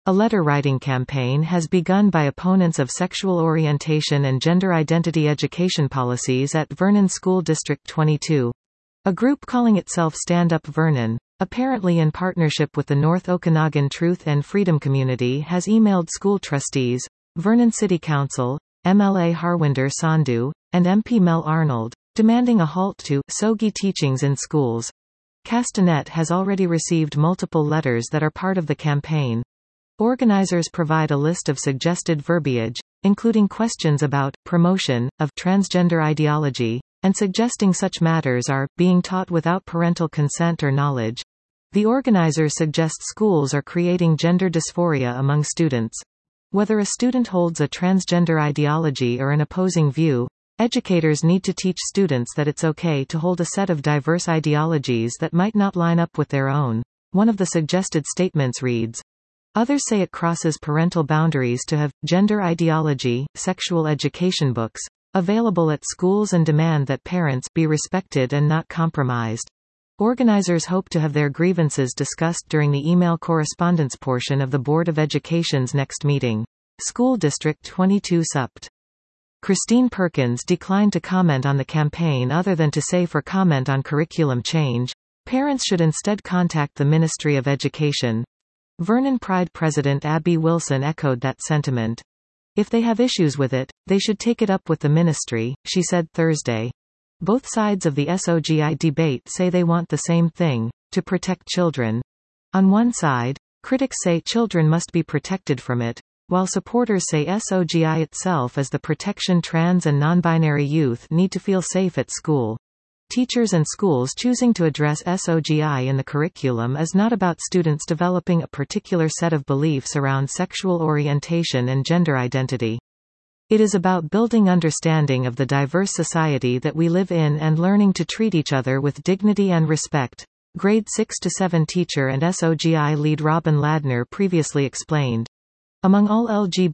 A letter-writing campaign has begun by opponents of sexual orientation and gender identity education policies at Vernon School District 22. A group calling itself Stand Up Vernon, apparently in partnership with the North Okanagan Truth and Freedom Community, has emailed school trustees, Vernon City Council, MLA Harwinder Sandhu, and MP Mel Arnold, demanding a halt to SOGI teachings in schools. Castanet has already received multiple letters that are part of the campaign. Organizers provide a list of suggested verbiage, including questions about promotion of transgender ideology, and suggesting such matters are being taught without parental consent or knowledge. The organizers suggest schools are creating gender dysphoria among students. Whether a student holds a transgender ideology or an opposing view, educators need to teach students that it's okay to hold a set of diverse ideologies that might not line up with their own. One of the suggested statements reads, "Others say it crosses parental boundaries to have gender ideology, sexual education books available at schools and demand that parents be respected and not compromised." Organizers hope to have their grievances discussed during the email correspondence portion of the Board of Education's next meeting. School District 22 Supt. Christine Perkins declined to comment on the campaign other than to say for comment on curriculum change, parents should instead contact the Ministry of Education. Vernon Pride President Abby Wilson echoed that sentiment. If they have issues with it, they should take it up with the ministry, she said Thursday. Both sides of the SOGI debate say they want the same thing, to protect children. On one side, critics say children must be protected from it, while supporters say SOGI itself is the protection trans and non-binary youth need to feel safe at school. Teachers and schools choosing to address SOGI in the curriculum is not about students developing a particular set of beliefs around sexual orientation and gender identity. It is about building understanding of the diverse society that we live in and learning to treat each other with dignity and respect, grade 6 to 7 teacher and SOGI lead Robin Ladner previously explained. Among all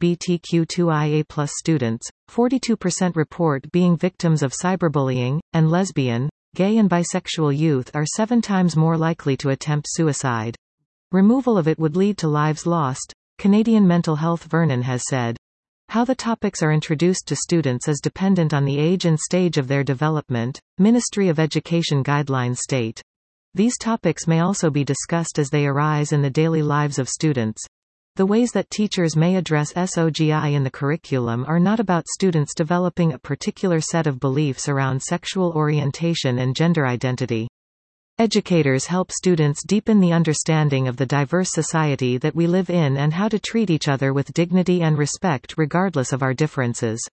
LGBTQ2IA+ students, 42% report being victims of cyberbullying, and lesbian, gay and bisexual youth are 7 times more likely to attempt suicide. Removal of it would lead to lives lost, Canadian Mental Health Vernon has said. How the topics are introduced to students is dependent on the age and stage of their development, Ministry of Education guidelines state. These topics may also be discussed as they arise in the daily lives of students. The ways that teachers may address SOGI in the curriculum are not about students developing a particular set of beliefs around sexual orientation and gender identity. Educators help students deepen the understanding of the diverse society that we live in and how to treat each other with dignity and respect regardless of our differences.